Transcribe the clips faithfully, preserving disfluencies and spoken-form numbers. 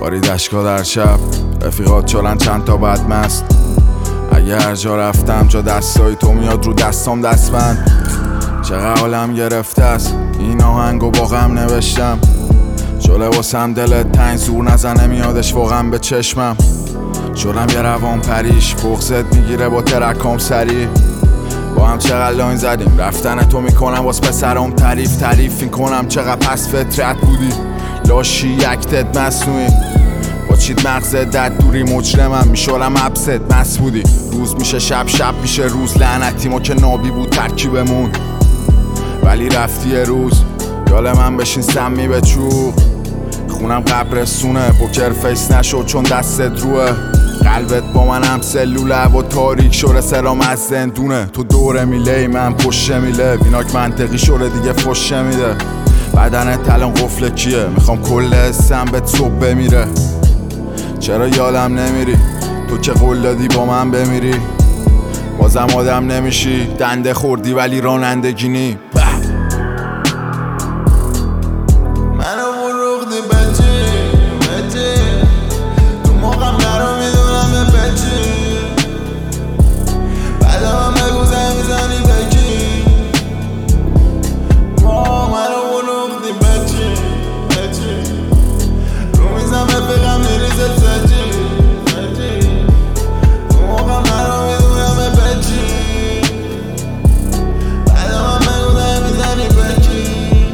بارید اشکا در شب، رفیقات چالن چند تا بدمست. اگه هر جا رفتم جا دستای تو میاد رو دستام دستبند. چقدر حالم گرفته است این آهنگو با غم نوشتم. جله واسم دلت تنگ زور نزنه میادش واقعا به چشمم. شدم یه روان پریش بغزت میگیره با ترکام سری. با هم چقدر لاین زدیم رفتن تو میکنم واس پسرام تعریف تعریف این کنم چقدر پس فطرت بودی. لاشی یکتت مصنوعی با چید مغزت دد دوری مجرمم میشورم عبست مس بودی. روز میشه شب شب میشه روز لعنتی ما که نابی بود ترکیبمون. ولی رفتی یه روز یال من بشین سمی به چوب. خونم قبرستونه پوکر فیس نشو چون دستت روه. قلبت با من هم سلوله و تاریک شوره سرام از زندونه. تو دوره میله من پشه میله بیناک منطقی شوره دیگه فشه میده. بدنت الان قفل کیه میخوام کل اسم بهت صبح بمیره. چرا یادم نمیری تو که قول دادی با من بمیری. بازم آدم نمیشی دنده خوردی ولی رانندگی نی. منو فروختی بچه بچه تو موقعم نرو میدونم بچه. بعد من بگو زنگ میزنی بکی. ما منو فروختی بچه بچه رو میزم بفقم میریزه سجی بچه. تو موقعم نرو میدونم بچه. بعد من بگو زنگ میزنی بکی.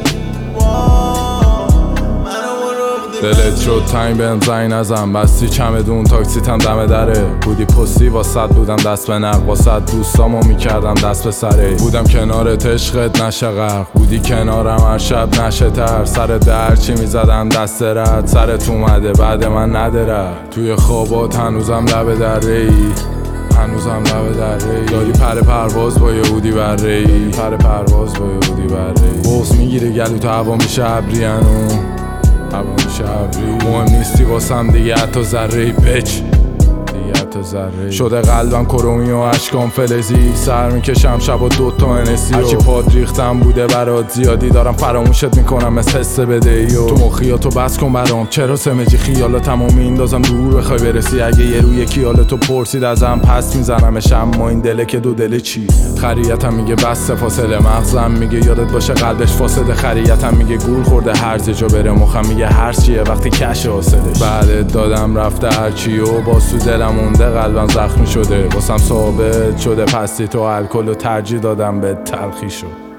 دلت شد تنگ بهم زنگ نزن بستی چمدون تاکسیتم دم دره. بودی پستی واسد بودم دست به نق واسد دوستامو میکردم دست به سره. بودم کنارت عشقت نشه غرق بودی کنارم هر شب نشه تر. سر در چی میزدم دست رد سرت اومده بعد من نداره. توی خوابات هنوزم لب دره ای هنوزم لب دره ای. داری پر پرواز با یهودی بره ای پر پرواز با یهودی بره ای. بغض میگیره گلو تو هوا میشه ابریانو هوا میشه ابری. مهم نیستی واسم دیگه حتی ذره ای بچ دیگه حتی ذره شده قلبم کرومی و اشکام فلزی. سر میکشم شب و دوتا انسی هرچی پاد ریختم بوده برات زیادی دارم فراموشت میکنم مثل حس بدهی. و تو مخیاتو بس کن برام چرا سمجی خیالاتمو میندازم دور بخوای برسی. اگه یه روی یکی حالتو پرسید ازم پس میزنمش اما این دله که دو دله چی. خریتم میگه بس فاصله مغزم میگه یادت باشه قلبش فاسده. خریتم میگه گول خورده هرز جا بره مخم میگه هرز چیه وقتی کش حاصلش. بعد دادم رفته هرچی و با سو دلم مونده قلبم زخمی شده. واسم ثابت شده پستی تو الکل و ترجیح دادم به تلخی شد.